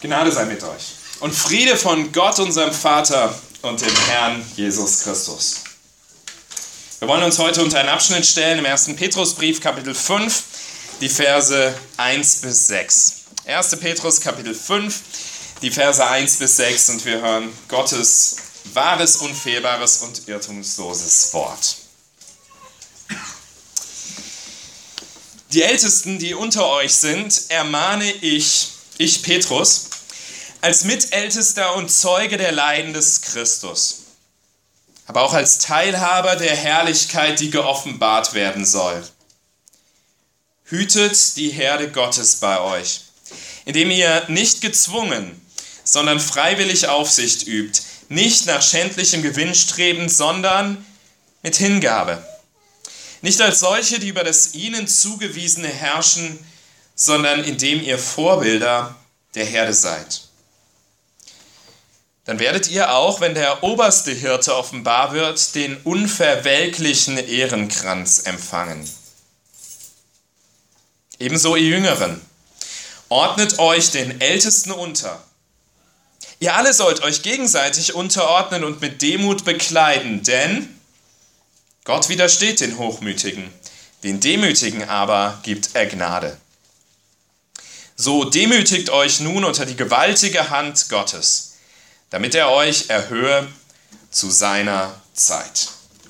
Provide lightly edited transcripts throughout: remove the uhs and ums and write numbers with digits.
Gnade sei mit euch und Friede von Gott, unserem Vater und dem Herrn Jesus Christus. Wir wollen uns heute unter einen Abschnitt stellen im 1. Petrusbrief, Kapitel 5, die Verse 1 bis 6. 1. Petrus, Kapitel 5, die Verse 1 bis 6 und wir hören Gottes wahres, unfehlbares und irrtumsloses Wort. Die Ältesten, die unter euch sind, ermahne ich Petrus, als Mitältester und Zeuge der Leiden des Christus, aber auch als Teilhaber der Herrlichkeit, die geoffenbart werden soll. Hütet die Herde Gottes bei euch, indem ihr nicht gezwungen, sondern freiwillig Aufsicht übt, nicht nach schändlichem Gewinn strebend, sondern mit Hingabe. Nicht als solche, die über das ihnen zugewiesene herrschen, sondern indem ihr Vorbilder der Herde seid. Dann werdet ihr auch, wenn der oberste Hirte offenbar wird, den unverwelklichen Ehrenkranz empfangen. Ebenso ihr Jüngeren, ordnet euch den Ältesten unter. Ihr alle sollt euch gegenseitig unterordnen und mit Demut bekleiden, denn Gott widersteht den Hochmütigen, den Demütigen aber gibt er Gnade. So demütigt euch nun unter die gewaltige Hand Gottes, damit er euch erhöhe zu seiner Zeit.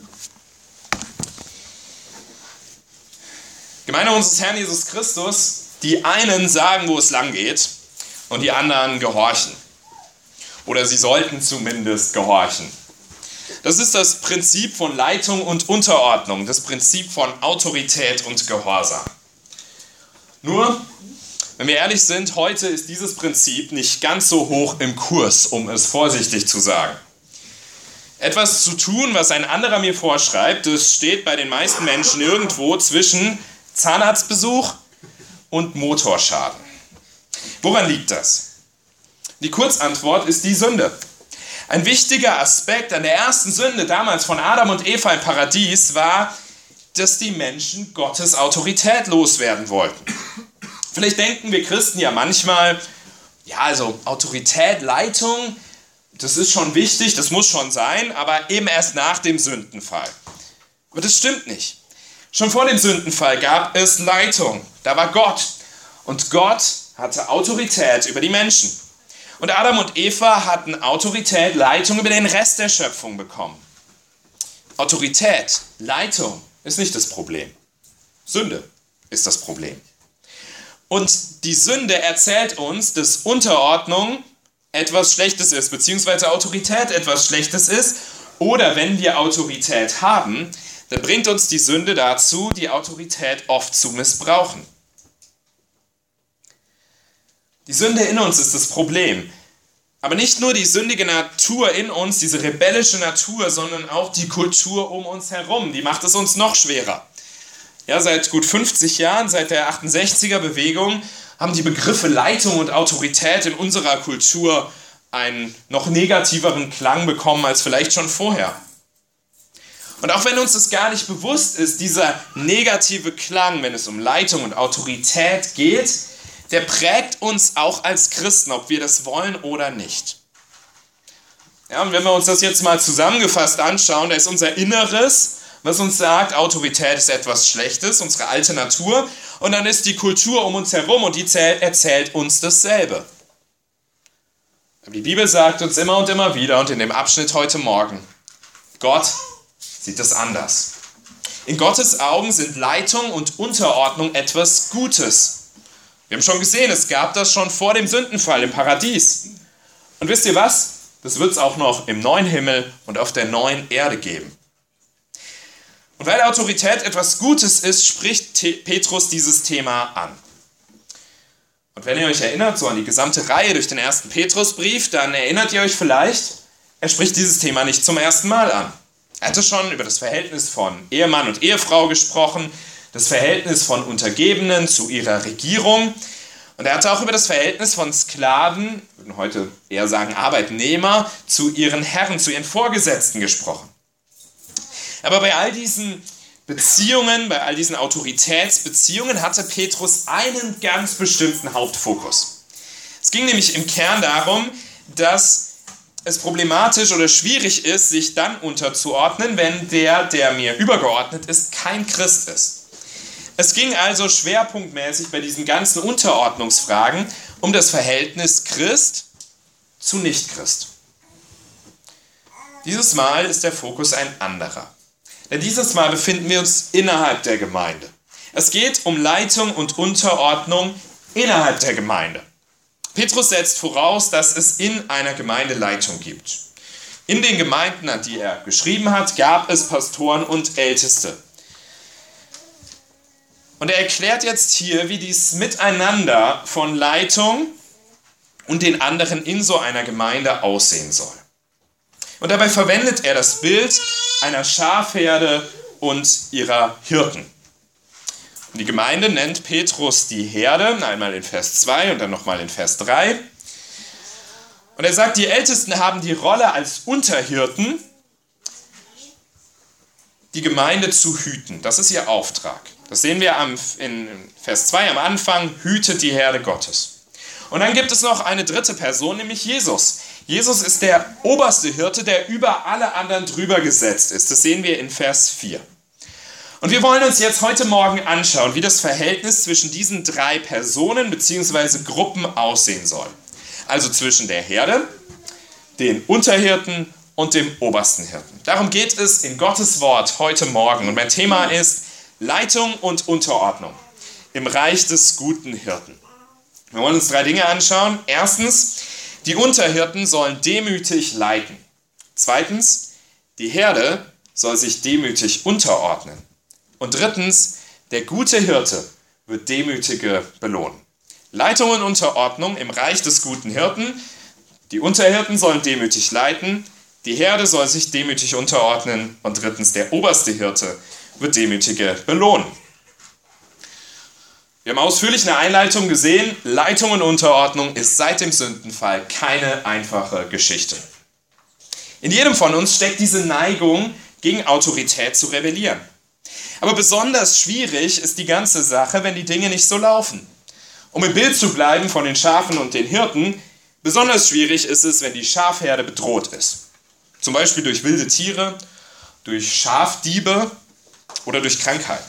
Gemeinde unseres Herrn Jesus Christus, die einen sagen, wo es lang geht, und die anderen gehorchen. Oder sie sollten zumindest gehorchen. Das ist das Prinzip von Leitung und Unterordnung, das Prinzip von Autorität und Gehorsam. Nur, wenn wir ehrlich sind, heute ist dieses Prinzip nicht ganz so hoch im Kurs, um es vorsichtig zu sagen. Etwas zu tun, was ein anderer mir vorschreibt, das steht bei den meisten Menschen irgendwo zwischen Zahnarztbesuch und Motorschaden. Woran liegt das? Die Kurzantwort ist die Sünde. Ein wichtiger Aspekt an der ersten Sünde damals von Adam und Eva im Paradies war, dass die Menschen Gottes Autorität loswerden wollten. Vielleicht denken wir Christen ja manchmal, also Autorität, Leitung, das ist schon wichtig, das muss schon sein, aber eben erst nach dem Sündenfall. Aber das stimmt nicht. Schon vor dem Sündenfall gab es Leitung, da war Gott und Gott hatte Autorität über die Menschen. Und Adam und Eva hatten Autorität, Leitung über den Rest der Schöpfung bekommen. Autorität, Leitung ist nicht das Problem. Sünde ist das Problem. Und die Sünde erzählt uns, dass Unterordnung etwas Schlechtes ist, beziehungsweise Autorität etwas Schlechtes ist. Oder wenn wir Autorität haben, dann bringt uns die Sünde dazu, die Autorität oft zu missbrauchen. Die Sünde in uns ist das Problem. Aber nicht nur die sündige Natur in uns, diese rebellische Natur, sondern auch die Kultur um uns herum. Die macht es uns noch schwerer. Ja, seit gut 50 Jahren, seit der 68er-Bewegung, haben die Begriffe Leitung und Autorität in unserer Kultur einen noch negativeren Klang bekommen als vielleicht schon vorher. Und auch wenn uns das gar nicht bewusst ist, dieser negative Klang, wenn es um Leitung und Autorität geht, der prägt uns auch als Christen, ob wir das wollen oder nicht. Ja, und wenn wir uns das jetzt mal zusammengefasst anschauen, da ist unser Inneres, was uns sagt, Autorität ist etwas Schlechtes, unsere alte Natur, und dann ist die Kultur um uns herum und die erzählt uns dasselbe. Aber die Bibel sagt uns immer und immer wieder und in dem Abschnitt heute Morgen, Gott sieht das anders. In Gottes Augen sind Leitung und Unterordnung etwas Gutes. Wir haben schon gesehen, es gab das schon vor dem Sündenfall im Paradies. Und wisst ihr was? Das wird es auch noch im neuen Himmel und auf der neuen Erde geben. Und weil Autorität etwas Gutes ist, spricht Petrus dieses Thema an. Und wenn ihr euch erinnert, so an die gesamte Reihe durch den 1. Petrusbrief, dann erinnert ihr euch vielleicht, er spricht dieses Thema nicht zum ersten Mal an. Er hatte schon über das Verhältnis von Ehemann und Ehefrau gesprochen, das Verhältnis von Untergebenen zu ihrer Regierung. Und er hatte auch über das Verhältnis von Sklaven, würden heute eher sagen Arbeitnehmer, zu ihren Herren, zu ihren Vorgesetzten gesprochen. Aber bei all diesen Beziehungen, bei all diesen Autoritätsbeziehungen hatte Petrus einen ganz bestimmten Hauptfokus. Es ging nämlich im Kern darum, dass es problematisch oder schwierig ist, sich dann unterzuordnen, wenn der mir übergeordnet ist, kein Christ ist. Es ging also schwerpunktmäßig bei diesen ganzen Unterordnungsfragen um das Verhältnis Christ zu Nicht-Christ. Dieses Mal ist der Fokus ein anderer. Denn dieses Mal befinden wir uns innerhalb der Gemeinde. Es geht um Leitung und Unterordnung innerhalb der Gemeinde. Petrus setzt voraus, dass es in einer Gemeinde Leitung gibt. In den Gemeinden, an die er geschrieben hat, gab es Pastoren und Älteste. Und er erklärt jetzt hier, wie dies Miteinander von Leitung und den anderen in so einer Gemeinde aussehen soll. Und dabei verwendet er das Bild einer Schafherde und ihrer Hirten. Und die Gemeinde nennt Petrus die Herde, einmal in Vers 2 und dann nochmal in Vers 3. Und er sagt, die Ältesten haben die Rolle als Unterhirten, die Gemeinde zu hüten. Das ist ihr Auftrag. Das sehen wir in Vers 2 am Anfang, hütet die Herde Gottes. Und dann gibt es noch eine dritte Person, nämlich Jesus. Jesus ist der oberste Hirte, der über alle anderen drüber gesetzt ist. Das sehen wir in Vers 4. Und wir wollen uns jetzt heute Morgen anschauen, wie das Verhältnis zwischen diesen drei Personen bzw. Gruppen aussehen soll. Also zwischen der Herde, den Unterhirten und dem obersten Hirten. Darum geht es in Gottes Wort heute Morgen. Und mein Thema ist Leitung und Unterordnung im Reich des guten Hirten. Wir wollen uns 3 Dinge anschauen. Erstens, die Unterhirten sollen demütig leiten. Zweitens, die Herde soll sich demütig unterordnen. Und drittens, der gute Hirte wird Demütige belohnen. Leitung und Unterordnung im Reich des guten Hirten. Die Unterhirten sollen demütig leiten, die Herde soll sich demütig unterordnen und drittens, der oberste Hirte wird Demütige belohnen. Wir haben ausführlich in der Einleitung gesehen, Leitung und Unterordnung ist seit dem Sündenfall keine einfache Geschichte. In jedem von uns steckt diese Neigung, gegen Autorität zu rebellieren. Aber besonders schwierig ist die ganze Sache, wenn die Dinge nicht so laufen. Um im Bild zu bleiben von den Schafen und den Hirten, besonders schwierig ist es, wenn die Schafherde bedroht ist. Zum Beispiel durch wilde Tiere, durch Schafdiebe oder durch Krankheiten.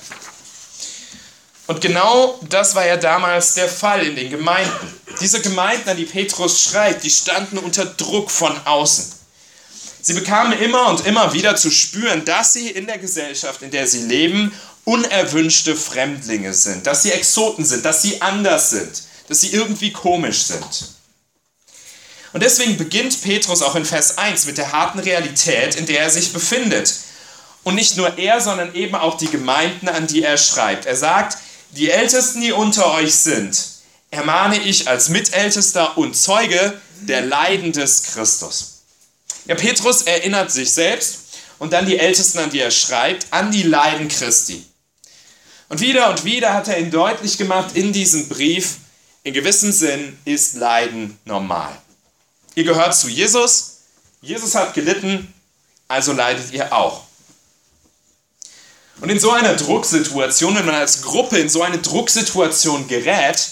Und genau das war ja damals der Fall in den Gemeinden. Diese Gemeinden, an die Petrus schreibt, die standen unter Druck von außen. Sie bekamen immer und immer wieder zu spüren, dass sie in der Gesellschaft, in der sie leben, unerwünschte Fremdlinge sind, dass sie Exoten sind, dass sie anders sind, dass sie irgendwie komisch sind. Und deswegen beginnt Petrus auch in Vers 1 mit der harten Realität, in der er sich befindet. Und nicht nur er, sondern eben auch die Gemeinden, an die er schreibt. Er sagt, die Ältesten, die unter euch sind, ermahne ich als Mitältester und Zeuge der Leiden des Christus. Ja, Petrus erinnert sich selbst und dann die Ältesten, an die er schreibt, an die Leiden Christi. Und wieder hat er ihnen deutlich gemacht in diesem Brief, in gewissem Sinn ist Leiden normal. Ihr gehört zu Jesus, Jesus hat gelitten, also leidet ihr auch. Und in so einer Drucksituation, wenn man als Gruppe in so eine Drucksituation gerät,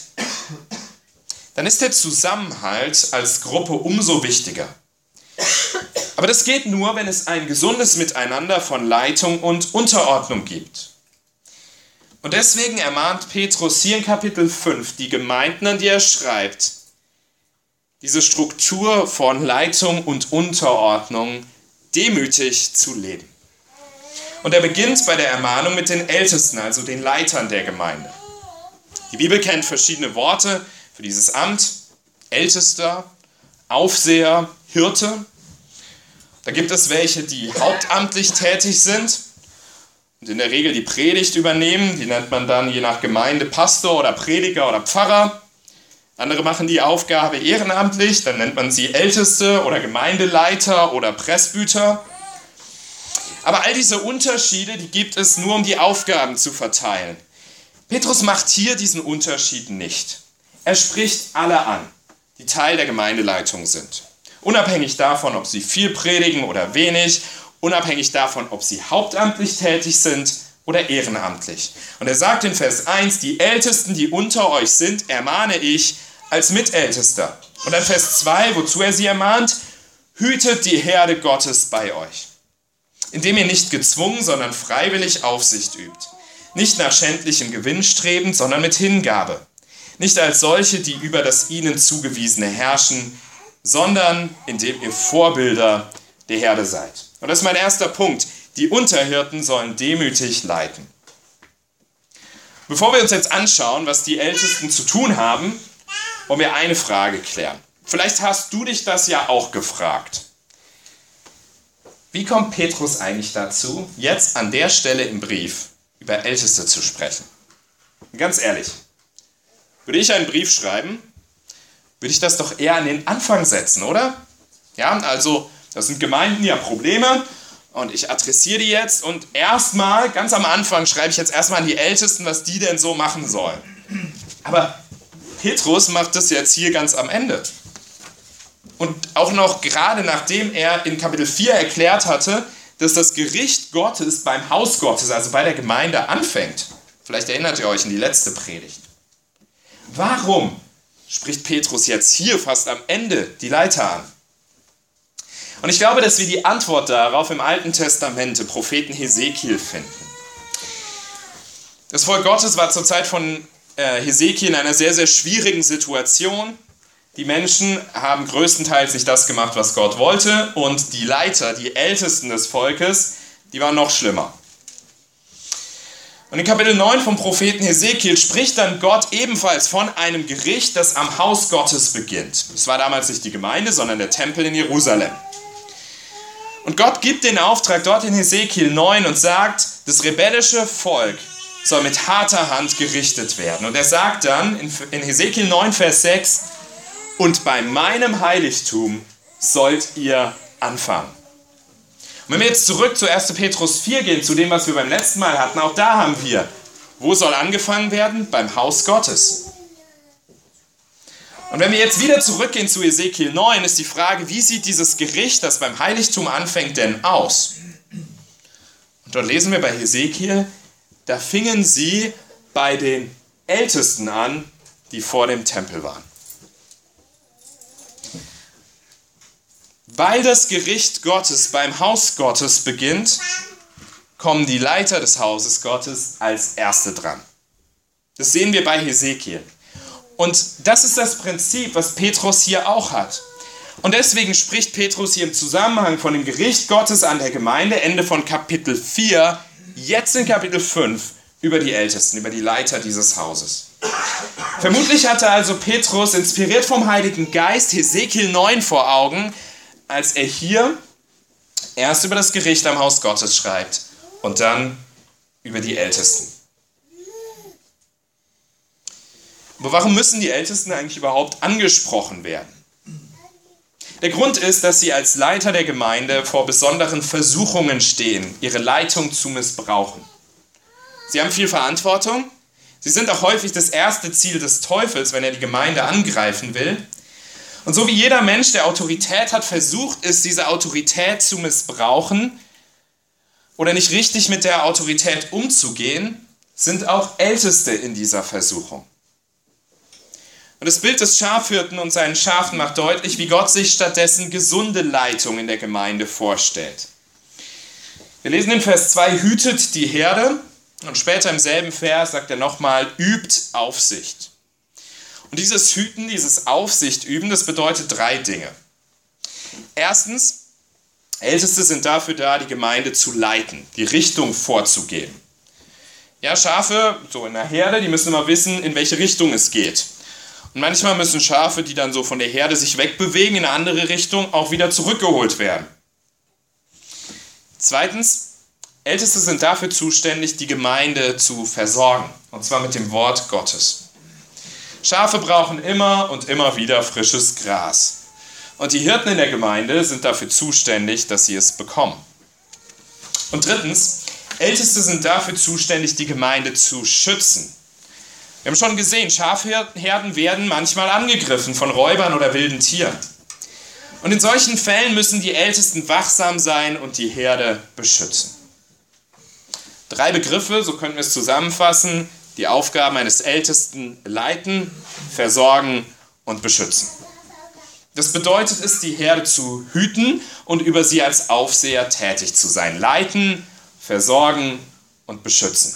dann ist der Zusammenhalt als Gruppe umso wichtiger. Aber das geht nur, wenn es ein gesundes Miteinander von Leitung und Unterordnung gibt. Und deswegen ermahnt Petrus hier in Kapitel 5 die Gemeinden, an die er schreibt, diese Struktur von Leitung und Unterordnung demütig zu leben. Und er beginnt bei der Ermahnung mit den Ältesten, also den Leitern der Gemeinde. Die Bibel kennt verschiedene Worte für dieses Amt. Ältester, Aufseher, Hirte. Da gibt es welche, die hauptamtlich tätig sind und in der Regel die Predigt übernehmen. Die nennt man dann je nach Gemeinde Pastor oder Prediger oder Pfarrer. Andere machen die Aufgabe ehrenamtlich, dann nennt man sie Älteste oder Gemeindeleiter oder Presbyter. Aber all diese Unterschiede, die gibt es nur, um die Aufgaben zu verteilen. Petrus macht hier diesen Unterschied nicht. Er spricht alle an, die Teil der Gemeindeleitung sind. Unabhängig davon, ob sie viel predigen oder wenig, unabhängig davon, ob sie hauptamtlich tätig sind oder ehrenamtlich. Und er sagt in Vers 1, die Ältesten, die unter euch sind, ermahne ich als Mitältester. Und dann Vers 2, wozu er sie ermahnt: Hütet die Herde Gottes bei euch, indem ihr nicht gezwungen, sondern freiwillig Aufsicht übt. Nicht nach schändlichem Gewinn strebend, sondern mit Hingabe. Nicht als solche, die über das ihnen zugewiesene herrschen, sondern indem ihr Vorbilder der Herde seid. Und das ist mein erster Punkt. Die Unterhirten sollen demütig leiten. Bevor wir uns jetzt anschauen, was die Ältesten zu tun haben, wollen wir eine Frage klären. Vielleicht hast du dich das ja auch gefragt. Wie kommt Petrus eigentlich dazu, jetzt an der Stelle im Brief über Älteste zu sprechen? Ganz ehrlich, würde ich einen Brief schreiben, würde ich das doch eher an den Anfang setzen, oder? Ja, also das sind Gemeinden, die haben Probleme und ich adressiere die jetzt und erstmal, ganz am Anfang, schreibe ich jetzt erstmal an die Ältesten, was die denn so machen sollen. Aber Petrus macht das jetzt hier ganz am Ende. Und auch noch gerade nachdem er in Kapitel 4 erklärt hatte, dass das Gericht Gottes beim Haus Gottes, also bei der Gemeinde, anfängt. Vielleicht erinnert ihr euch an die letzte Predigt. Warum spricht Petrus jetzt hier fast am Ende die Leiter an? Und ich glaube, dass wir die Antwort darauf im Alten Testament, im Propheten Hesekiel finden. Das Volk Gottes war zur Zeit von Hesekiel in einer sehr, sehr schwierigen Situation. Die Menschen haben größtenteils nicht das gemacht, was Gott wollte, und die Leiter, die Ältesten des Volkes, die waren noch schlimmer. Und in Kapitel 9 vom Propheten Hesekiel spricht dann Gott ebenfalls von einem Gericht, das am Haus Gottes beginnt. Es war damals nicht die Gemeinde, sondern der Tempel in Jerusalem. Und Gott gibt den Auftrag dort in Hesekiel 9 und sagt, das rebellische Volk soll mit harter Hand gerichtet werden. Und er sagt dann in Hesekiel 9, Vers 6, und bei meinem Heiligtum sollt ihr anfangen. Und wenn wir jetzt zurück zu 1. Petrus 4 gehen, zu dem, was wir beim letzten Mal hatten, auch da haben wir, wo soll angefangen werden? Beim Haus Gottes. Und wenn wir jetzt wieder zurückgehen zu Hesekiel 9, ist die Frage, wie sieht dieses Gericht, das beim Heiligtum anfängt, denn aus? Und dort lesen wir bei Hesekiel, da fingen sie bei den Ältesten an, die vor dem Tempel waren. Weil das Gericht Gottes beim Haus Gottes beginnt, kommen die Leiter des Hauses Gottes als Erste dran. Das sehen wir bei Hesekiel. Und das ist das Prinzip, was Petrus hier auch hat. Und deswegen spricht Petrus hier im Zusammenhang von dem Gericht Gottes an der Gemeinde, Ende von Kapitel 4, jetzt in Kapitel 5, über die Ältesten, über die Leiter dieses Hauses. Vermutlich hatte also Petrus, inspiriert vom Heiligen Geist, Hesekiel 9 vor Augen, als er hier erst über das Gericht am Haus Gottes schreibt und dann über die Ältesten. Aber warum müssen die Ältesten eigentlich überhaupt angesprochen werden? Der Grund ist, dass sie als Leiter der Gemeinde vor besonderen Versuchungen stehen, ihre Leitung zu missbrauchen. Sie haben viel Verantwortung. Sie sind auch häufig das erste Ziel des Teufels, wenn er die Gemeinde angreifen will. Und so wie jeder Mensch, der Autorität hat, versucht ist, diese Autorität zu missbrauchen oder nicht richtig mit der Autorität umzugehen, sind auch Älteste in dieser Versuchung. Und das Bild des Schafhirten und seinen Schafen macht deutlich, wie Gott sich stattdessen gesunde Leitung in der Gemeinde vorstellt. Wir lesen in Vers 2, hütet die Herde, und später im selben Vers sagt er nochmal, übt Aufsicht. Und dieses Hüten, dieses Aufsicht üben, das bedeutet 3 Dinge. Erstens, Älteste sind dafür da, die Gemeinde zu leiten, die Richtung vorzugeben. Ja, Schafe, so in der Herde, die müssen immer wissen, in welche Richtung es geht. Und manchmal müssen Schafe, die dann so von der Herde sich wegbewegen, in eine andere Richtung, auch wieder zurückgeholt werden. Zweitens, Älteste sind dafür zuständig, die Gemeinde zu versorgen, und zwar mit dem Wort Gottes. Schafe brauchen immer und immer wieder frisches Gras. Und die Hirten in der Gemeinde sind dafür zuständig, dass sie es bekommen. Und drittens, Älteste sind dafür zuständig, die Gemeinde zu schützen. Wir haben schon gesehen, Schafherden werden manchmal angegriffen von Räubern oder wilden Tieren. Und in solchen Fällen müssen die Ältesten wachsam sein und die Herde beschützen. 3 Begriffe, so können wir es zusammenfassen: die Aufgaben eines Ältesten leiten, versorgen und beschützen. Das bedeutet es, die Herde zu hüten und über sie als Aufseher tätig zu sein. Leiten, versorgen und beschützen.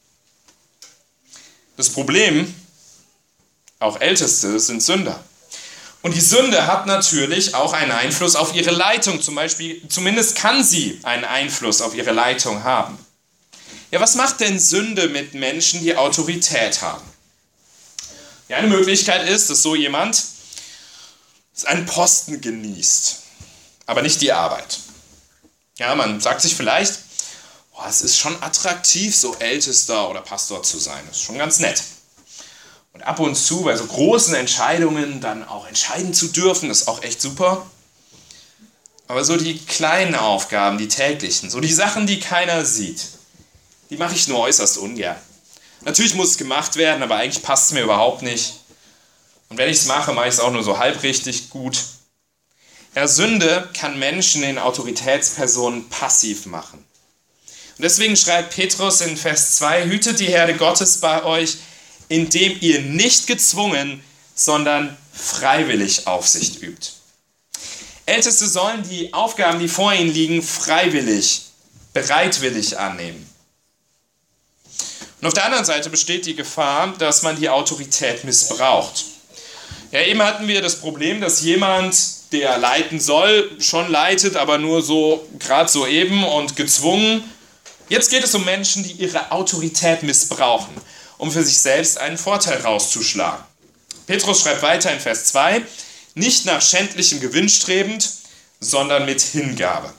Das Problem, auch Älteste sind Sünder. Und die Sünde hat natürlich auch einen Einfluss auf ihre Leitung. Zum Beispiel, zumindest kann sie einen Einfluss auf ihre Leitung haben. Ja, was macht denn Sünde mit Menschen, die Autorität haben? Ja, eine Möglichkeit ist, dass so jemand einen Posten genießt, aber nicht die Arbeit. Ja, man sagt sich vielleicht, es ist schon attraktiv, so Ältester oder Pastor zu sein. Das ist schon ganz nett. Und ab und zu bei so großen Entscheidungen dann auch entscheiden zu dürfen, ist auch echt super. Aber so die kleinen Aufgaben, die täglichen, so die Sachen, die keiner sieht, die mache ich nur äußerst ungern. Natürlich muss es gemacht werden, aber eigentlich passt es mir überhaupt nicht. Und wenn ich es mache, mache ich es auch nur so halbrichtig gut. Ja, Sünde kann Menschen in Autoritätspersonen passiv machen. Und deswegen schreibt Petrus in Vers 2, hütet die Herde Gottes bei euch, indem ihr nicht gezwungen, sondern freiwillig Aufsicht übt. Älteste sollen die Aufgaben, die vor ihnen liegen, freiwillig, bereitwillig annehmen. Und auf der anderen Seite besteht die Gefahr, dass man die Autorität missbraucht. Ja, eben hatten wir das Problem, dass jemand, der leiten soll, schon leitet, aber nur so, gerade so eben und gezwungen. Jetzt geht es um Menschen, die ihre Autorität missbrauchen, um für sich selbst einen Vorteil rauszuschlagen. Petrus schreibt weiter in Vers 2, nicht nach schändlichem Gewinn strebend, sondern mit Hingabe.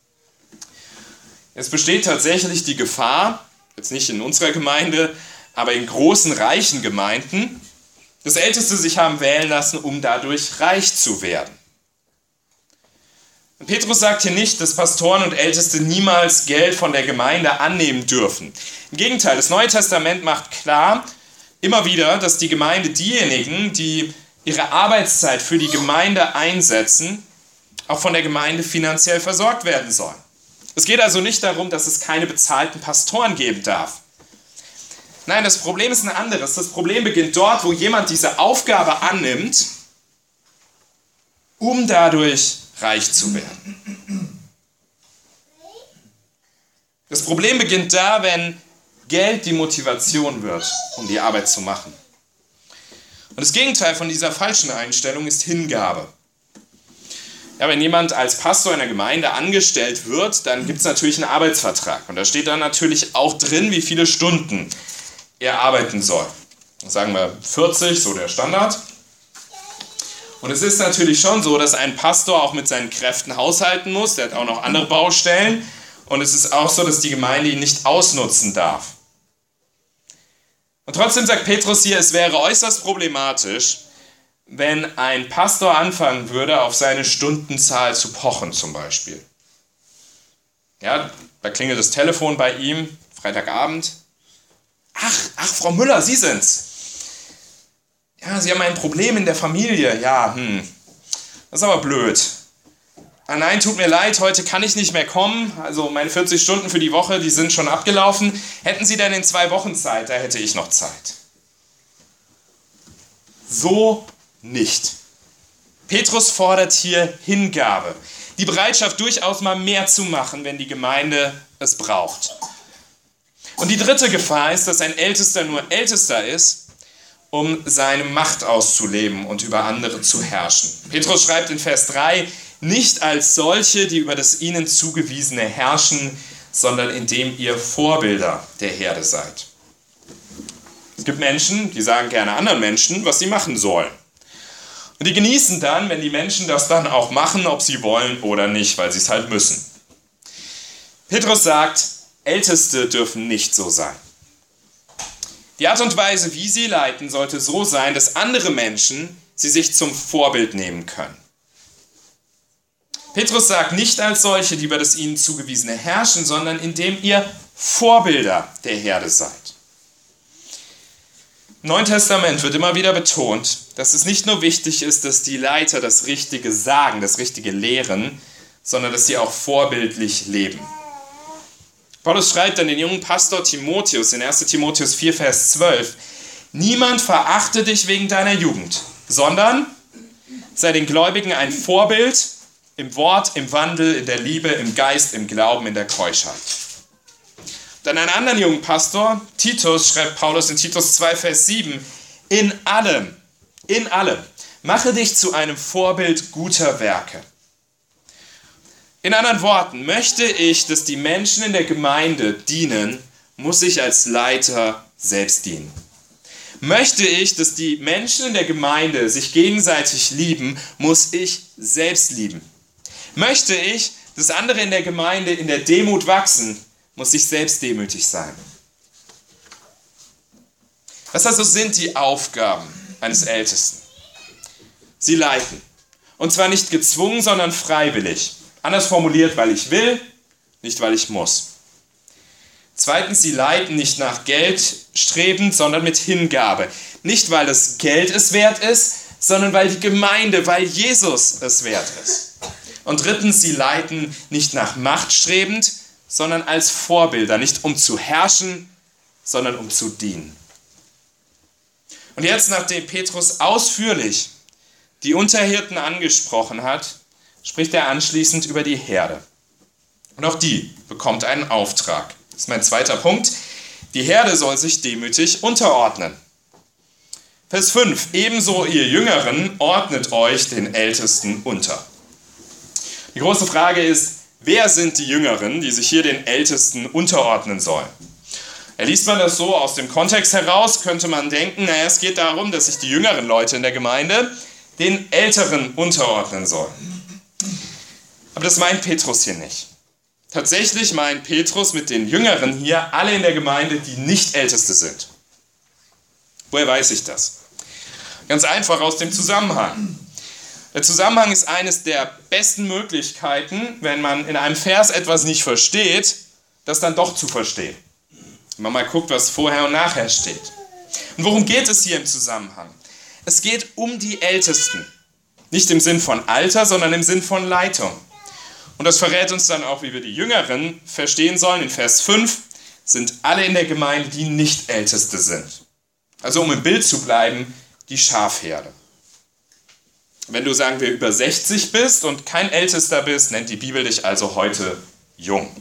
Es besteht tatsächlich die Gefahr, jetzt nicht in unserer Gemeinde, aber in großen, reichen Gemeinden, dass Älteste sich haben wählen lassen, um dadurch reich zu werden. Und Petrus sagt hier nicht, dass Pastoren und Älteste niemals Geld von der Gemeinde annehmen dürfen. Im Gegenteil, das Neue Testament macht klar, immer wieder, dass die Gemeinde diejenigen, die ihre Arbeitszeit für die Gemeinde einsetzen, auch von der Gemeinde finanziell versorgt werden sollen. Es geht also nicht darum, dass es keine bezahlten Pastoren geben darf. Nein, das Problem ist ein anderes. Das Problem beginnt dort, wo jemand diese Aufgabe annimmt, um dadurch reich zu werden. Das Problem beginnt da, wenn Geld die Motivation wird, um die Arbeit zu machen. Und das Gegenteil von dieser falschen Einstellung ist Hingabe. Ja, wenn jemand als Pastor einer Gemeinde angestellt wird, dann gibt es natürlich einen Arbeitsvertrag. Und da steht dann natürlich auch drin, wie viele Stunden er arbeiten soll. Sagen wir 40, so der Standard. Und es ist natürlich schon so, dass ein Pastor auch mit seinen Kräften haushalten muss. Der hat auch noch andere Baustellen. Und es ist auch so, dass die Gemeinde ihn nicht ausnutzen darf. Und trotzdem sagt Petrus hier, es wäre äußerst problematisch, wenn ein Pastor anfangen würde, auf seine Stundenzahl zu pochen zum Beispiel. Ja, da klingelt das Telefon bei ihm, Freitagabend. Ach, Frau Müller, Sie sind's. Ja, Sie haben ein Problem in der Familie. Ja, das ist aber blöd. Ah nein, tut mir leid, heute kann ich nicht mehr kommen. Also meine 40 Stunden für die Woche, die sind schon abgelaufen. Hätten Sie denn in 2 Wochen Zeit? Da hätte ich noch Zeit. So nicht. Petrus fordert hier Hingabe. Die Bereitschaft, durchaus mal mehr zu machen, wenn die Gemeinde es braucht. Und die dritte Gefahr ist, dass ein Ältester nur Ältester ist, um seine Macht auszuleben und über andere zu herrschen. Petrus schreibt in Vers 3, nicht als solche, die über das ihnen zugewiesene herrschen, sondern indem ihr Vorbilder der Herde seid. Es gibt Menschen, die sagen gerne anderen Menschen, was sie machen sollen. Und die genießen dann, wenn die Menschen das dann auch machen, ob sie wollen oder nicht, weil sie es halt müssen. Petrus sagt, Älteste dürfen nicht so sein. Die Art und Weise, wie sie leiten, sollte so sein, dass andere Menschen sie sich zum Vorbild nehmen können. Petrus sagt nicht als solche, die über das ihnen zugewiesene herrschen, sondern indem ihr Vorbilder der Herde seid. Im Neuen Testament wird immer wieder betont, dass es nicht nur wichtig ist, dass die Leiter das Richtige sagen, das Richtige lehren, sondern dass sie auch vorbildlich leben. Paulus schreibt an den jungen Pastor Timotheus in 1. Timotheus 4, Vers 12, niemand verachte dich wegen deiner Jugend, sondern sei den Gläubigen ein Vorbild im Wort, im Wandel, in der Liebe, im Geist, im Glauben, in der Keuschheit. Dann einen anderen jungen Pastor, Titus, schreibt Paulus in Titus 2, Vers 7, in allem, mache dich zu einem Vorbild guter Werke. In anderen Worten, möchte ich, dass die Menschen in der Gemeinde dienen, muss ich als Leiter selbst dienen. Möchte ich, dass die Menschen in der Gemeinde sich gegenseitig lieben, muss ich selbst lieben. Möchte ich, dass andere in der Gemeinde in der Demut wachsen, muss ich selbst demütig sein. Was also sind die Aufgaben eines Ältesten? Sie leiten. Und zwar nicht gezwungen, sondern freiwillig. Anders formuliert, weil ich will, nicht weil ich muss. Zweitens, sie leiten nicht nach Geld strebend, sondern mit Hingabe. Nicht, weil das Geld es wert ist, sondern weil die Gemeinde, weil Jesus es wert ist. Und drittens, sie leiten nicht nach Macht strebend, sondern als Vorbilder. Nicht um zu herrschen, sondern um zu dienen. Und jetzt, nachdem Petrus ausführlich die Unterhirten angesprochen hat, spricht er anschließend über die Herde. Und auch die bekommt einen Auftrag. Das ist mein zweiter Punkt. Die Herde soll sich demütig unterordnen. Vers 5. Ebenso ihr Jüngeren ordnet euch den Ältesten unter. Die große Frage ist, wer sind die Jüngeren, die sich hier den Ältesten unterordnen sollen? Liest man das so aus dem Kontext heraus, könnte man denken, es geht darum, dass sich die jüngeren Leute in der Gemeinde den Älteren unterordnen sollen. Aber das meint Petrus hier nicht. Tatsächlich meint Petrus mit den Jüngeren hier alle in der Gemeinde, die nicht Älteste sind. Woher weiß ich das? Ganz einfach aus dem Zusammenhang. Der Zusammenhang ist eines der besten Möglichkeiten, wenn man in einem Vers etwas nicht versteht, das dann doch zu verstehen. Wenn man mal guckt, was vorher und nachher steht. Und worum geht es hier im Zusammenhang? Es geht um die Ältesten. Nicht im Sinn von Alter, sondern im Sinn von Leitung. Und das verrät uns dann auch, wie wir die Jüngeren verstehen sollen. In Vers 5 sind alle in der Gemeinde, die nicht Älteste sind. Also um im Bild zu bleiben, die Schafherde. Wenn du, sagen wir, über 60 bist und kein Ältester bist, nennt die Bibel dich also heute jung.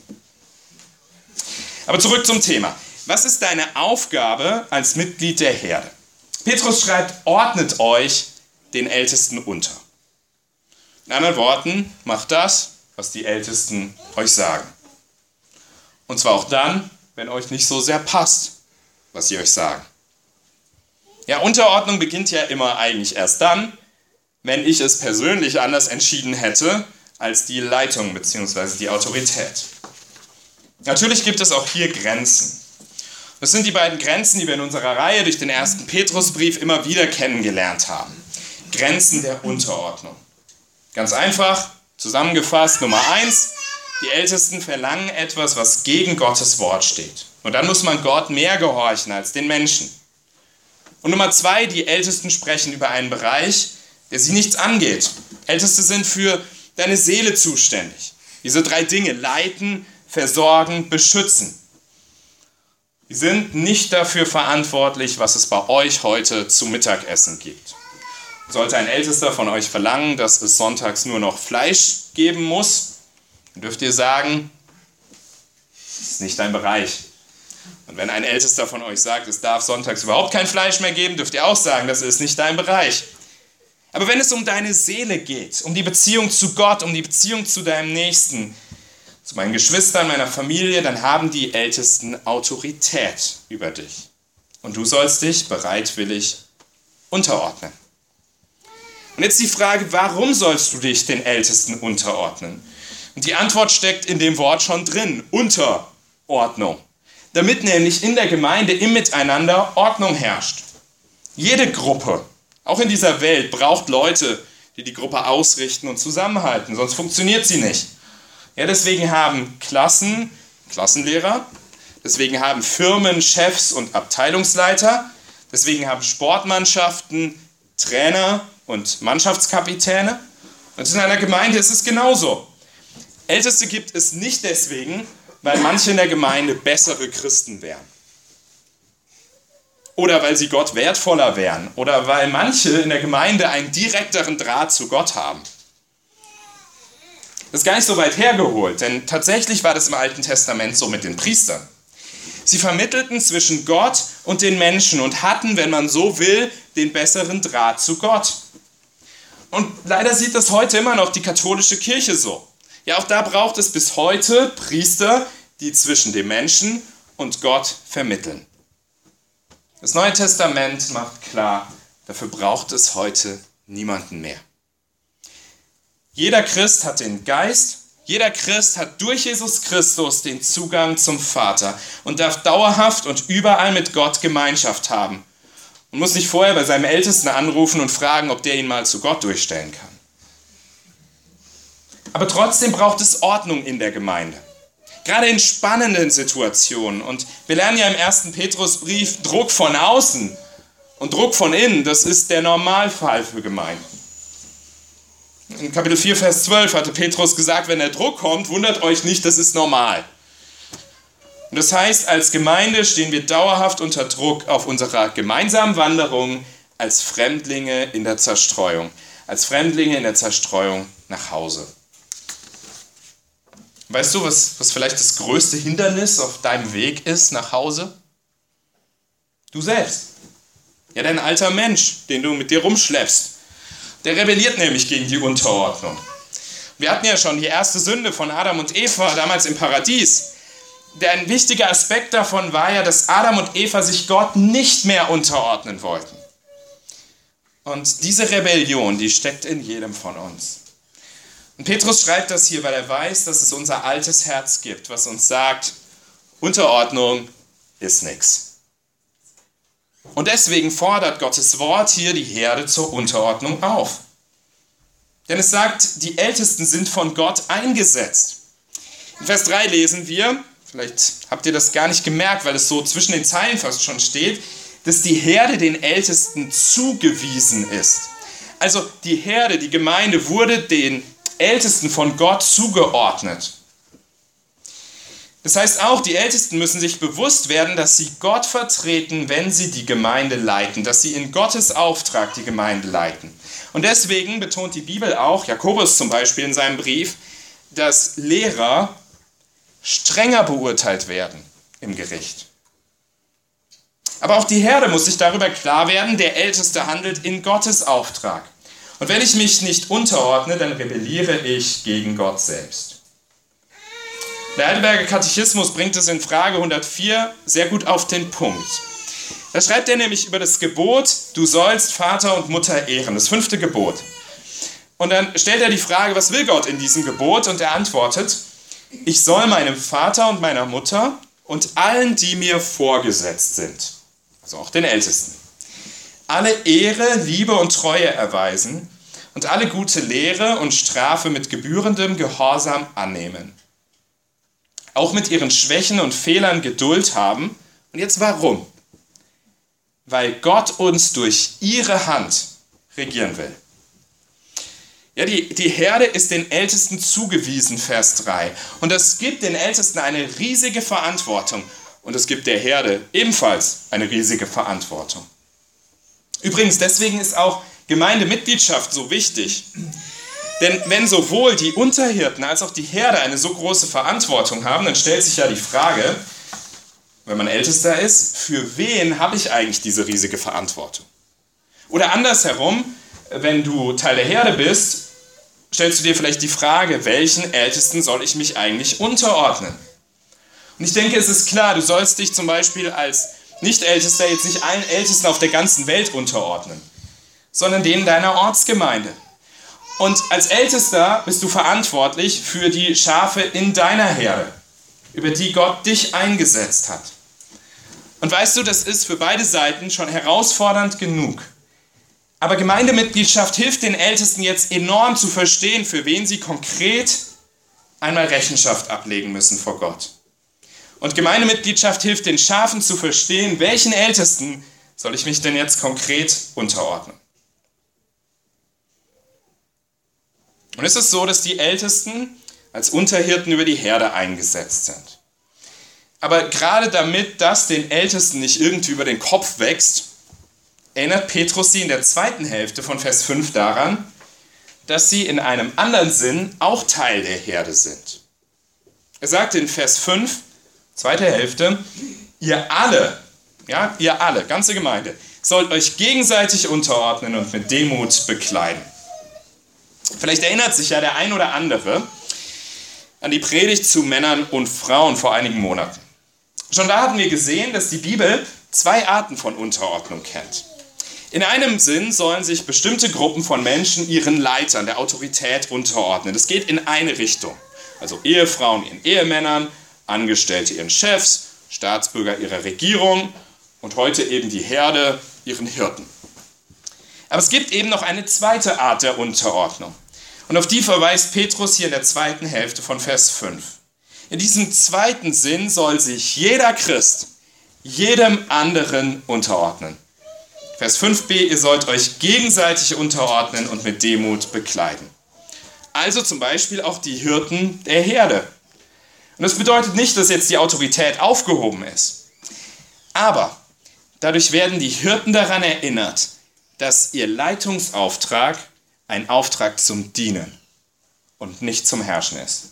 Aber zurück zum Thema. Was ist deine Aufgabe als Mitglied der Herde? Petrus schreibt, ordnet euch den Ältesten unter. In anderen Worten, macht das, was die Ältesten euch sagen. Und zwar auch dann, wenn euch nicht so sehr passt, was sie euch sagen. Ja, Unterordnung beginnt ja immer eigentlich erst dann, wenn ich es persönlich anders entschieden hätte als die Leitung bzw. die Autorität. Natürlich gibt es auch hier Grenzen. Das sind die beiden Grenzen, die wir in unserer Reihe durch den ersten Petrusbrief immer wieder kennengelernt haben. Grenzen der Unterordnung. Ganz einfach, zusammengefasst, Nummer 1, die Ältesten verlangen etwas, was gegen Gottes Wort steht. Und dann muss man Gott mehr gehorchen als den Menschen. Und Nummer 2, die Ältesten sprechen über einen Bereich, der sie nichts angeht. Älteste sind für deine Seele zuständig. Diese 3 Dinge, leiten, versorgen, beschützen. Sie sind nicht dafür verantwortlich, was es bei euch heute zum Mittagessen gibt. Sollte ein Ältester von euch verlangen, dass es sonntags nur noch Fleisch geben muss, dann dürft ihr sagen, das ist nicht dein Bereich. Und wenn ein Ältester von euch sagt, es darf sonntags überhaupt kein Fleisch mehr geben, dürft ihr auch sagen, das ist nicht dein Bereich. Aber wenn es um deine Seele geht, um die Beziehung zu Gott, um die Beziehung zu deinem Nächsten, zu meinen Geschwistern, meiner Familie, dann haben die Ältesten Autorität über dich. Und du sollst dich bereitwillig unterordnen. Und jetzt die Frage, warum sollst du dich den Ältesten unterordnen? Und die Antwort steckt in dem Wort schon drin, Unterordnung. Damit nämlich in der Gemeinde im Miteinander Ordnung herrscht. Jede Gruppe, auch in dieser Welt, braucht Leute, die die Gruppe ausrichten und zusammenhalten, sonst funktioniert sie nicht. Ja, deswegen haben Klassenlehrer, deswegen haben Firmen Chefs und Abteilungsleiter, deswegen haben Sportmannschaften Trainer und Mannschaftskapitäne. Und in einer Gemeinde ist es genauso. Älteste gibt es nicht deswegen, weil manche in der Gemeinde bessere Christen wären. oder weil sie Gott wertvoller wären oder weil manche in der Gemeinde einen direkteren Draht zu Gott haben. Das ist gar nicht so weit hergeholt, denn tatsächlich war das im Alten Testament so mit den Priestern. Sie vermittelten zwischen Gott und den Menschen und hatten, wenn man so will, den besseren Draht zu Gott. Und leider sieht das heute immer noch die katholische Kirche so. Ja, auch da braucht es bis heute Priester, die zwischen dem Menschen und Gott vermitteln. Das Neue Testament macht klar, dafür braucht es heute niemanden mehr. Jeder Christ hat den Geist, jeder Christ hat durch Jesus Christus den Zugang zum Vater und darf dauerhaft und überall mit Gott Gemeinschaft haben und muss nicht vorher bei seinem Ältesten anrufen und fragen, ob der ihn mal zu Gott durchstellen kann. Aber trotzdem braucht es Ordnung in der Gemeinde. Gerade in spannenden Situationen. Und wir lernen ja im 1. Petrusbrief, Druck von außen und Druck von innen, das ist der Normalfall für Gemeinden. In Kapitel 4, Vers 12 hatte Petrus gesagt, wenn der Druck kommt, wundert euch nicht, das ist normal. Und das heißt, als Gemeinde stehen wir dauerhaft unter Druck auf unserer gemeinsamen Wanderung als Fremdlinge in der Zerstreuung. Als Fremdlinge in der Zerstreuung nach Hause. Weißt du, was vielleicht das größte Hindernis auf deinem Weg ist nach Hause? Du selbst. Ja, dein alter Mensch, den du mit dir rumschleppst. Der rebelliert nämlich gegen die Unterordnung. Wir hatten ja schon die erste Sünde von Adam und Eva damals im Paradies. Ein wichtiger Aspekt davon war ja, dass Adam und Eva sich Gott nicht mehr unterordnen wollten. Und diese Rebellion, die steckt in jedem von uns. Und Petrus schreibt das hier, weil er weiß, dass es unser altes Herz gibt, was uns sagt, Unterordnung ist nichts. Und deswegen fordert Gottes Wort hier die Herde zur Unterordnung auf. Denn es sagt, die Ältesten sind von Gott eingesetzt. In Vers 3 lesen wir, vielleicht habt ihr das gar nicht gemerkt, weil es so zwischen den Zeilen fast schon steht, dass die Herde den Ältesten zugewiesen ist. Also die Herde, die Gemeinde wurde den Ältesten von Gott zugeordnet. Das heißt auch, die Ältesten müssen sich bewusst werden, dass sie Gott vertreten, wenn sie die Gemeinde leiten, dass sie in Gottes Auftrag die Gemeinde leiten. Und deswegen betont die Bibel auch, Jakobus zum Beispiel in seinem Brief, dass Lehrer strenger beurteilt werden im Gericht. Aber auch die Herde muss sich darüber klar werden, der Älteste handelt in Gottes Auftrag. Und wenn ich mich nicht unterordne, dann rebelliere ich gegen Gott selbst. Der Heidelberger Katechismus bringt es in Frage 104 sehr gut auf den Punkt. Da schreibt er nämlich über das Gebot, du sollst Vater und Mutter ehren, das 5. Gebot. Und dann stellt er die Frage, was will Gott in diesem Gebot? Und er antwortet, ich soll meinem Vater und meiner Mutter und allen, die mir vorgesetzt sind, also auch den Ältesten, alle Ehre, Liebe und Treue erweisen und alle gute Lehre und Strafe mit gebührendem Gehorsam annehmen. Auch mit ihren Schwächen und Fehlern Geduld haben. Und jetzt warum? Weil Gott uns durch ihre Hand regieren will. Ja, die Herde ist den Ältesten zugewiesen, Vers 3. Und das gibt den Ältesten eine riesige Verantwortung. Und es gibt der Herde ebenfalls eine riesige Verantwortung. Übrigens, deswegen ist auch Gemeindemitgliedschaft so wichtig. Denn wenn sowohl die Unterhirten als auch die Herde eine so große Verantwortung haben, dann stellt sich ja die Frage, wenn man Ältester ist, für wen habe ich eigentlich diese riesige Verantwortung? Oder andersherum, wenn du Teil der Herde bist, stellst du dir vielleicht die Frage, welchen Ältesten soll ich mich eigentlich unterordnen? Und ich denke, es ist klar, du sollst dich zum Beispiel als Nicht-Ältester jetzt nicht allen Ältesten auf der ganzen Welt unterordnen, sondern denen deiner Ortsgemeinde. Und als Ältester bist du verantwortlich für die Schafe in deiner Herde, über die Gott dich eingesetzt hat. Und weißt du, das ist für beide Seiten schon herausfordernd genug. Aber Gemeindemitgliedschaft hilft den Ältesten jetzt enorm zu verstehen, für wen sie konkret einmal Rechenschaft ablegen müssen vor Gott. Und Gemeindemitgliedschaft hilft den Schafen zu verstehen, welchen Ältesten soll ich mich denn jetzt konkret unterordnen. Und es ist so, dass die Ältesten als Unterhirten über die Herde eingesetzt sind. Aber gerade damit das den Ältesten nicht irgendwie über den Kopf wächst, erinnert Petrus sie in der zweiten Hälfte von Vers 5 daran, dass sie in einem anderen Sinn auch Teil der Herde sind. Er sagt in Vers 5, zweite Hälfte, ihr alle, ganze Gemeinde, sollt euch gegenseitig unterordnen und mit Demut bekleiden. Vielleicht erinnert sich ja der ein oder andere an die Predigt zu Männern und Frauen vor einigen Monaten. Schon da hatten wir gesehen, dass die Bibel zwei Arten von Unterordnung kennt. In einem Sinn sollen sich bestimmte Gruppen von Menschen ihren Leitern, der Autorität unterordnen. Das geht in eine Richtung. Also Ehefrauen ihren Ehemännern, Angestellte ihren Chefs, Staatsbürger ihrer Regierung und heute eben die Herde ihren Hirten. Aber es gibt eben noch eine zweite Art der Unterordnung. Und auf die verweist Petrus hier in der zweiten Hälfte von Vers 5. In diesem zweiten Sinn soll sich jeder Christ jedem anderen unterordnen. Vers 5b, ihr sollt euch gegenseitig unterordnen und mit Demut bekleiden. Also zum Beispiel auch die Hirten der Herde. Und das bedeutet nicht, dass jetzt die Autorität aufgehoben ist. Aber dadurch werden die Hirten daran erinnert, dass ihr Leitungsauftrag ein Auftrag zum Dienen und nicht zum Herrschen ist.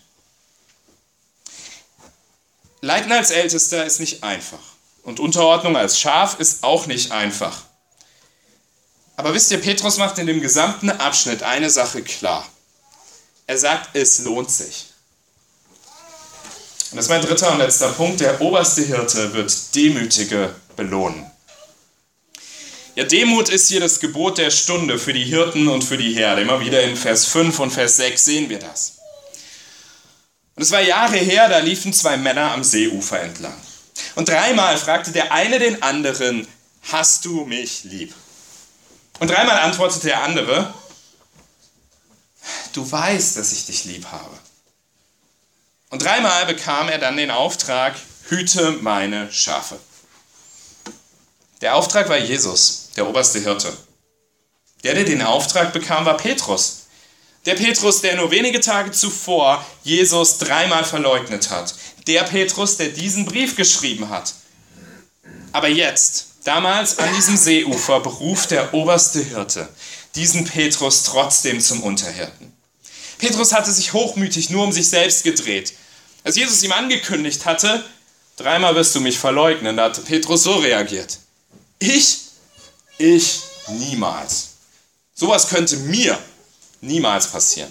Leiten als Ältester ist nicht einfach. Und Unterordnung als Schaf ist auch nicht einfach. Aber wisst ihr, Petrus macht in dem gesamten Abschnitt eine Sache klar. Er sagt, es lohnt sich. Und das ist mein dritter und letzter Punkt. Der oberste Hirte wird Demütige belohnen. Ja, Demut ist hier das Gebot der Stunde für die Hirten und für die Herde. Immer wieder in Vers 5 und Vers 6 sehen wir das. Und es war Jahre her, da liefen zwei Männer am Seeufer entlang. Und dreimal fragte der eine den anderen, hast du mich lieb? Und dreimal antwortete der andere, du weißt, dass ich dich lieb habe. Und dreimal bekam er dann den Auftrag, hüte meine Schafe. Der Auftrag war Jesus, der oberste Hirte. Der den Auftrag bekam, war Petrus. Der Petrus, der nur wenige Tage zuvor Jesus dreimal verleugnet hat. Der Petrus, der diesen Brief geschrieben hat. Aber jetzt, damals an diesem Seeufer, beruft der oberste Hirte diesen Petrus trotzdem zum Unterhirten. Petrus hatte sich hochmütig nur um sich selbst gedreht. Als Jesus ihm angekündigt hatte, dreimal wirst du mich verleugnen, da hat Petrus so reagiert. Ich niemals. Sowas könnte mir niemals passieren.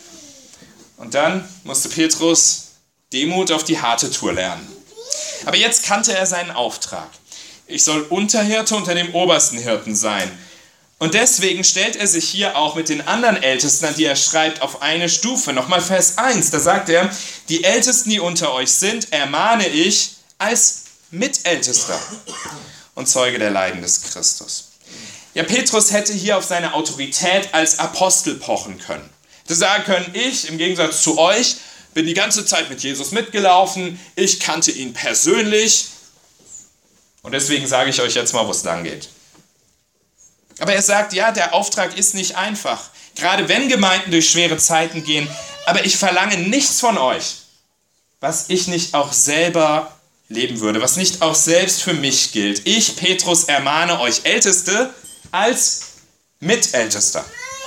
Und dann musste Petrus Demut auf die harte Tour lernen. Aber jetzt kannte er seinen Auftrag. Ich soll Unterhirte unter dem obersten Hirten sein. Und deswegen stellt er sich hier auch mit den anderen Ältesten, an die er schreibt, auf eine Stufe. Nochmal Vers 1, da sagt er, die Ältesten, die unter euch sind, ermahne ich als Mitältester und Zeuge der Leiden des Christus. Ja, Petrus hätte hier auf seine Autorität als Apostel pochen können. Er hätte sagen können, ich im Gegensatz zu euch bin die ganze Zeit mit Jesus mitgelaufen, ich kannte ihn persönlich und deswegen sage ich euch jetzt mal, wo es lang geht. Aber er sagt, ja, der Auftrag ist nicht einfach, gerade wenn Gemeinden durch schwere Zeiten gehen, aber ich verlange nichts von euch, was ich nicht auch selber leben würde, was nicht auch selbst für mich gilt. Ich, Petrus, ermahne euch Älteste als Mitältester.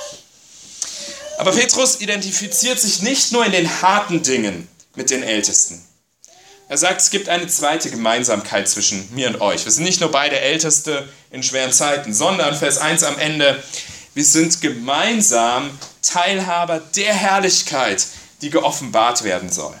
Aber Petrus identifiziert sich nicht nur in den harten Dingen mit den Ältesten. Er sagt, es gibt eine zweite Gemeinsamkeit zwischen mir und euch. Wir sind nicht nur beide Älteste in schweren Zeiten, sondern, Vers 1 am Ende, wir sind gemeinsam Teilhaber der Herrlichkeit, die geoffenbart werden soll.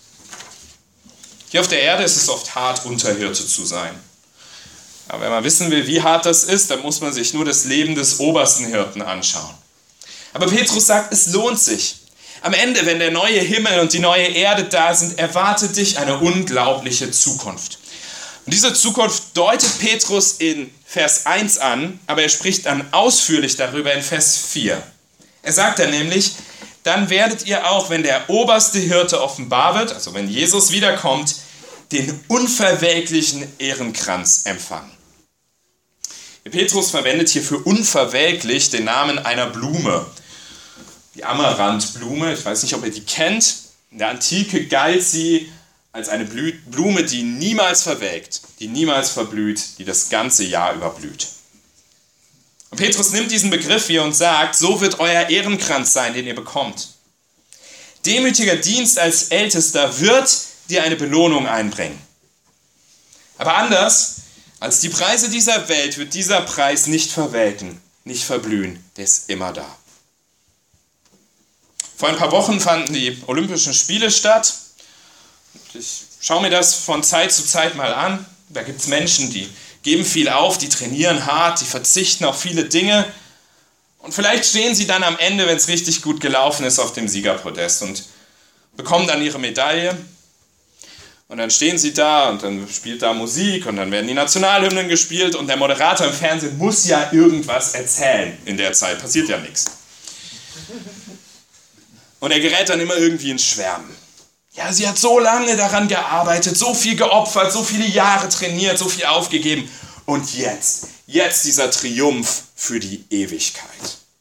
Hier auf der Erde ist es oft hart, Unterhirte zu sein. Aber wenn man wissen will, wie hart das ist, dann muss man sich nur das Leben des obersten Hirten anschauen. Aber Petrus sagt, es lohnt sich. Am Ende, wenn der neue Himmel und die neue Erde da sind, erwartet dich eine unglaubliche Zukunft. Und diese Zukunft deutet Petrus in Vers 1 an, aber er spricht dann ausführlich darüber in Vers 4. Er sagt dann nämlich, dann werdet ihr auch, wenn der oberste Hirte offenbar wird, also wenn Jesus wiederkommt, den unverwelklichen Ehrenkranz empfangen. Petrus verwendet hier für unverwelklich den Namen einer Blume. Die Amaranthblume, ich weiß nicht, ob ihr die kennt. In der Antike galt sie als eine Blume, die niemals verwelkt, die niemals verblüht, die das ganze Jahr überblüht. Und Petrus nimmt diesen Begriff hier und sagt, so wird euer Ehrenkranz sein, den ihr bekommt. Demütiger Dienst als Ältester wird dir eine Belohnung einbringen. Aber anders als die Preise dieser Welt wird dieser Preis nicht verwelken, nicht verblühen, der ist immer da. Vor ein paar Wochen fanden die Olympischen Spiele statt. Ich schaue mir das von Zeit zu Zeit mal an. Da gibt es Menschen, die geben viel auf, die trainieren hart, die verzichten auf viele Dinge. Und vielleicht stehen sie dann am Ende, wenn es richtig gut gelaufen ist, auf dem Siegerpodest und bekommen dann ihre Medaille. Und dann stehen sie da und dann spielt da Musik und dann werden die Nationalhymnen gespielt und der Moderator im Fernsehen muss ja irgendwas erzählen. In der Zeit passiert ja nichts. Und er gerät dann immer irgendwie ins Schwärmen. Ja, sie hat so lange daran gearbeitet, so viel geopfert, so viele Jahre trainiert, so viel aufgegeben. Und jetzt dieser Triumph für die Ewigkeit.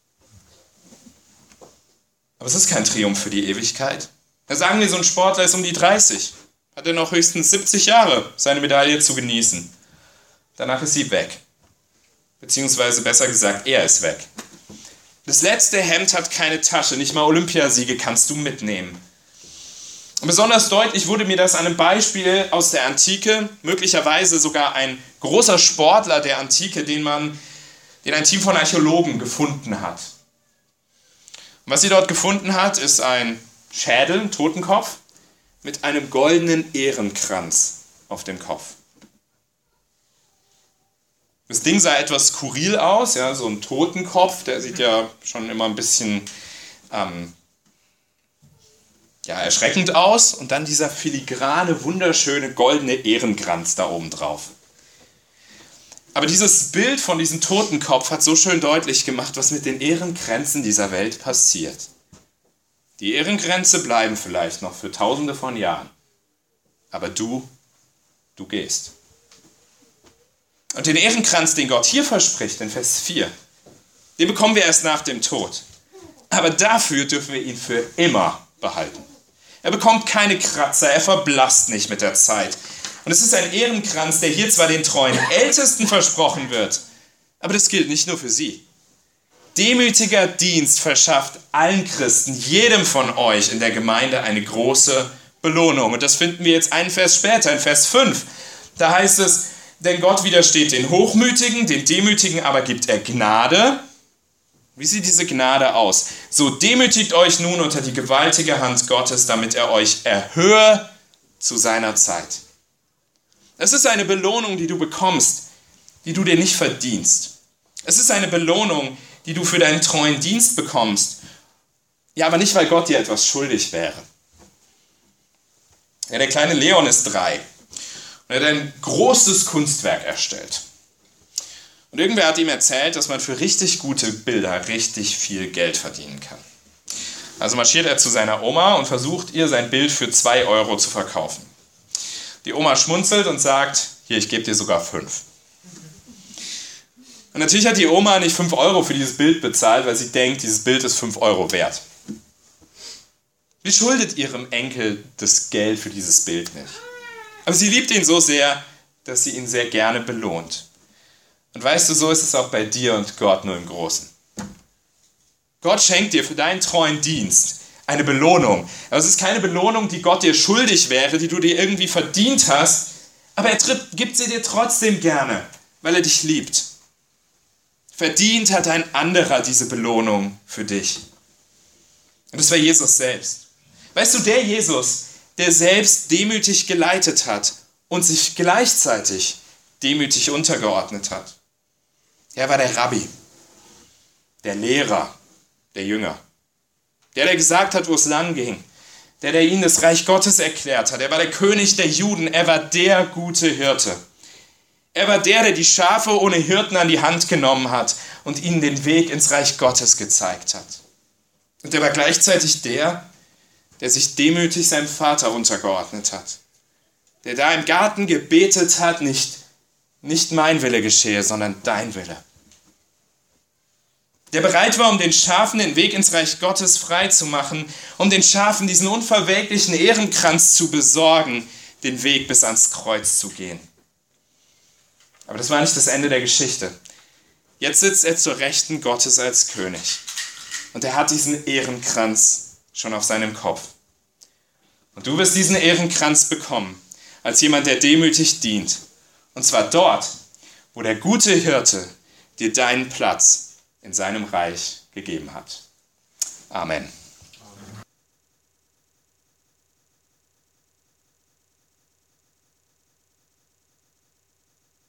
Aber es ist kein Triumph für die Ewigkeit. Da sagen wir, so ein Sportler ist um die 30. Hat er noch höchstens 70 Jahre, seine Medaille zu genießen. Danach ist sie weg. Beziehungsweise besser gesagt, er ist weg. Das letzte Hemd hat keine Tasche, nicht mal Olympiasiege kannst du mitnehmen. Und besonders deutlich wurde mir das an einem Beispiel aus der Antike, möglicherweise sogar ein großer Sportler der Antike, den ein Team von Archäologen gefunden hat. Und was sie dort gefunden hat, ist ein Schädel, ein Totenkopf, mit einem goldenen Ehrenkranz auf dem Kopf. Das Ding sah etwas skurril aus, ja, so ein Totenkopf, der sieht ja schon immer ein bisschen erschreckend aus. Und dann dieser filigrane, wunderschöne, goldene Ehrenkranz da oben drauf. Aber dieses Bild von diesem Totenkopf hat so schön deutlich gemacht, was mit den Ehrenkränzen dieser Welt passiert. Die Ehrenkränze bleiben vielleicht noch für Tausende von Jahren. Aber du gehst. Und den Ehrenkranz, den Gott hier verspricht, in Vers 4, den bekommen wir erst nach dem Tod. Aber dafür dürfen wir ihn für immer behalten. Er bekommt keine Kratzer, er verblasst nicht mit der Zeit. Und es ist ein Ehrenkranz, der hier zwar den treuen Ältesten versprochen wird, aber das gilt nicht nur für sie. Demütiger Dienst verschafft allen Christen, jedem von euch in der Gemeinde eine große Belohnung. Und das finden wir jetzt einen Vers später, in Vers 5. Da heißt es, denn Gott widersteht den Hochmütigen, den Demütigen aber gibt er Gnade. Wie sieht diese Gnade aus? So demütigt euch nun unter die gewaltige Hand Gottes, damit er euch erhöhe zu seiner Zeit. Es ist eine Belohnung, die du bekommst, die du dir nicht verdienst. Es ist eine Belohnung, die du für deinen treuen Dienst bekommst. Ja, aber nicht, weil Gott dir etwas schuldig wäre. Ja, der kleine Leon ist 3 und er hat ein großes Kunstwerk erstellt. Und irgendwer hat ihm erzählt, dass man für richtig gute Bilder richtig viel Geld verdienen kann. Also marschiert er zu seiner Oma und versucht ihr sein Bild für 2 Euro zu verkaufen. Die Oma schmunzelt und sagt, hier, ich gebe dir sogar 5. Und natürlich hat die Oma nicht 5 Euro für dieses Bild bezahlt, weil sie denkt, dieses Bild ist 5 Euro wert. Sie schuldet ihrem Enkel das Geld für dieses Bild nicht. Aber sie liebt ihn so sehr, dass sie ihn sehr gerne belohnt. Und weißt du, so ist es auch bei dir und Gott nur im Großen. Gott schenkt dir für deinen treuen Dienst eine Belohnung. Aber es ist keine Belohnung, die Gott dir schuldig wäre, die du dir irgendwie verdient hast, aber er gibt sie dir trotzdem gerne, weil er dich liebt. Verdient hat ein anderer diese Belohnung für dich. Und das war Jesus selbst. Weißt du, der Jesus, der selbst demütig geleitet hat und sich gleichzeitig demütig untergeordnet hat. Er war der Rabbi, der Lehrer, der Jünger. Der gesagt hat, wo es lang ging. Der ihnen das Reich Gottes erklärt hat. Er war der König der Juden. Er war der gute Hirte. Er war der die Schafe ohne Hirten an die Hand genommen hat und ihnen den Weg ins Reich Gottes gezeigt hat. Und er war gleichzeitig der sich demütig seinem Vater untergeordnet hat. Der da im Garten gebetet hat, nicht mein Wille geschehe, sondern dein Wille. Der bereit war, um den Schafen den Weg ins Reich Gottes frei zu machen, um den Schafen diesen unverwelklichen Ehrenkranz zu besorgen, den Weg bis ans Kreuz zu gehen. Aber das war nicht das Ende der Geschichte. Jetzt sitzt er zur Rechten Gottes als König. Und er hat diesen Ehrenkranz schon auf seinem Kopf. Und du wirst diesen Ehrenkranz bekommen, als jemand, der demütig dient. Und zwar dort, wo der gute Hirte dir deinen Platz in seinem Reich gegeben hat. Amen.